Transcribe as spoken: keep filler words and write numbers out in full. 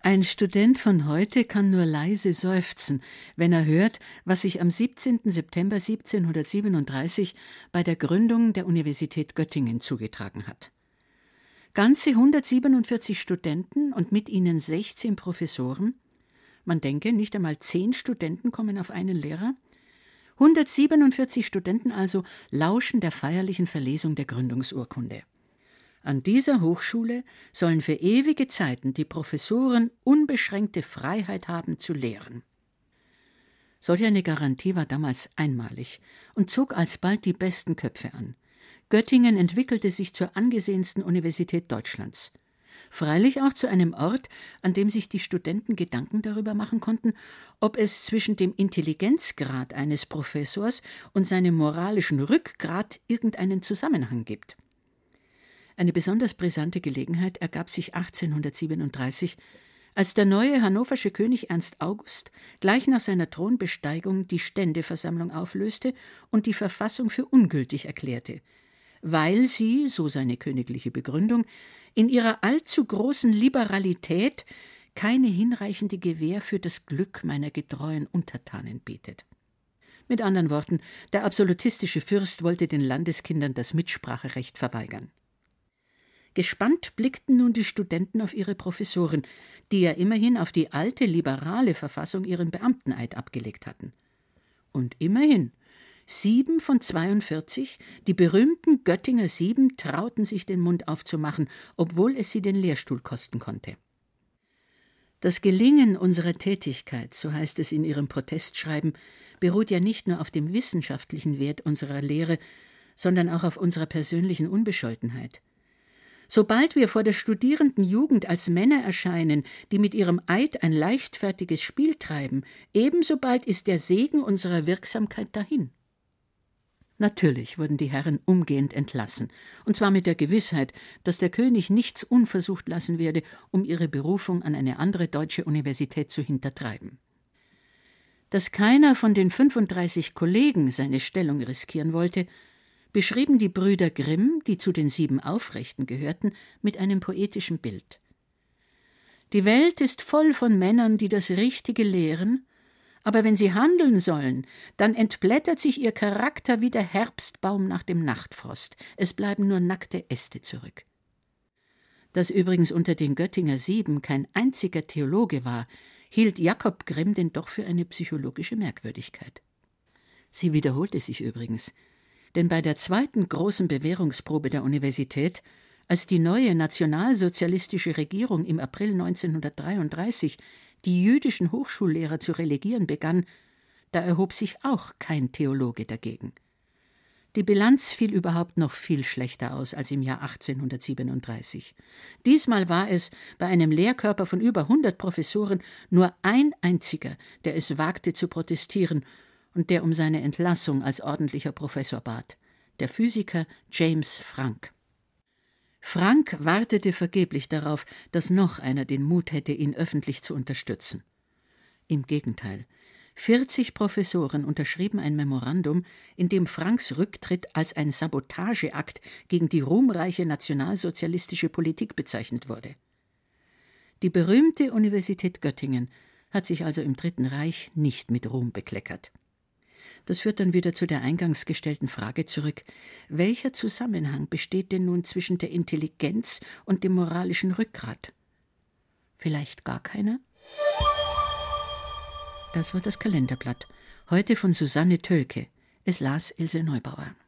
Ein Student von heute kann nur leise seufzen, wenn er hört, was sich am siebzehnten September siebzehnhundertsiebenunddreißig bei der Gründung der Universität Göttingen zugetragen hat. Ganze hundertsiebenundvierzig Studenten und mit ihnen sechzehn Professoren, man denke, nicht einmal zehn Studenten kommen auf einen Lehrer, hundertsiebenundvierzig Studenten also lauschen der feierlichen Verlesung der Gründungsurkunde. An dieser Hochschule sollen für ewige Zeiten die Professoren unbeschränkte Freiheit haben zu lehren. Solch eine Garantie war damals einmalig und zog alsbald die besten Köpfe an. Göttingen entwickelte sich zur angesehensten Universität Deutschlands. Freilich auch zu einem Ort, an dem sich die Studenten Gedanken darüber machen konnten, ob es zwischen dem Intelligenzgrad eines Professors und seinem moralischen Rückgrat irgendeinen Zusammenhang gibt. Eine besonders brisante Gelegenheit ergab sich achtzehnhundertsiebenunddreißig, als der neue hannoversche König Ernst August gleich nach seiner Thronbesteigung die Ständeversammlung auflöste und die Verfassung für ungültig erklärte, weil sie, so seine königliche Begründung, in ihrer allzu großen Liberalität keine hinreichende Gewähr für das Glück meiner getreuen Untertanen bietet. Mit anderen Worten, der absolutistische Fürst wollte den Landeskindern das Mitspracherecht verweigern. Gespannt blickten nun die Studenten auf ihre Professoren, die ja immerhin auf die alte liberale Verfassung ihren Beamteneid abgelegt hatten. Und immerhin, sieben von zweiundvierzig, die berühmten Göttinger Sieben, trauten sich den Mund aufzumachen, obwohl es sie den Lehrstuhl kosten konnte. Das Gelingen unserer Tätigkeit, so heißt es in ihrem Protestschreiben, beruht ja nicht nur auf dem wissenschaftlichen Wert unserer Lehre, sondern auch auf unserer persönlichen Unbescholtenheit. Sobald wir vor der studierenden Jugend als Männer erscheinen, die mit ihrem Eid ein leichtfertiges Spiel treiben, ebensobald ist der Segen unserer Wirksamkeit dahin. Natürlich wurden die Herren umgehend entlassen, und zwar mit der Gewissheit, dass der König nichts unversucht lassen werde, um ihre Berufung an eine andere deutsche Universität zu hintertreiben. Dass keiner von den fünfunddreißig Kollegen seine Stellung riskieren wollte, beschrieben die Brüder Grimm, die zu den sieben Aufrechten gehörten, mit einem poetischen Bild. Die Welt ist voll von Männern, die das Richtige lehren, aber wenn sie handeln sollen, dann entblättert sich ihr Charakter wie der Herbstbaum nach dem Nachtfrost. Es bleiben nur nackte Äste zurück. Dass übrigens unter den Göttinger Sieben kein einziger Theologe war, hielt Jakob Grimm denn doch für eine psychologische Merkwürdigkeit. Sie wiederholte sich übrigens. Denn bei der zweiten großen Bewährungsprobe der Universität, als die neue nationalsozialistische Regierung im April neunzehnhundertdreiunddreißig die jüdischen Hochschullehrer zu relegieren begann, da erhob sich auch kein Theologe dagegen. Die Bilanz fiel überhaupt noch viel schlechter aus als im Jahr achtzehnhundertsiebenunddreißig. Diesmal war es bei einem Lehrkörper von über hundert Professoren nur ein einziger, der es wagte zu protestieren und der um seine Entlassung als ordentlicher Professor bat, der Physiker James Franck. Franck wartete vergeblich darauf, dass noch einer den Mut hätte, ihn öffentlich zu unterstützen. Im Gegenteil, vierzig Professoren unterschrieben ein Memorandum, in dem Francks Rücktritt als ein Sabotageakt gegen die ruhmreiche nationalsozialistische Politik bezeichnet wurde. Die berühmte Universität Göttingen hat sich also im Dritten Reich nicht mit Ruhm bekleckert. Das führt dann wieder zu der eingangs gestellten Frage zurück: Welcher Zusammenhang besteht denn nun zwischen der Intelligenz und dem moralischen Rückgrat? Vielleicht gar keiner? Das war das Kalenderblatt, heute von Susanne Tölke. Es las Ilse Neubauer.